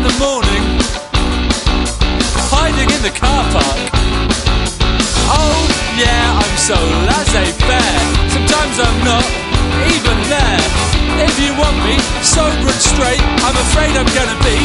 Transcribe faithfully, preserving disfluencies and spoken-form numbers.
the morning, hiding in the car park. Oh yeah, I'm so laissez-faire. Sometimes I'm not even there. If you want me sober and straight, I'm afraid I'm gonna be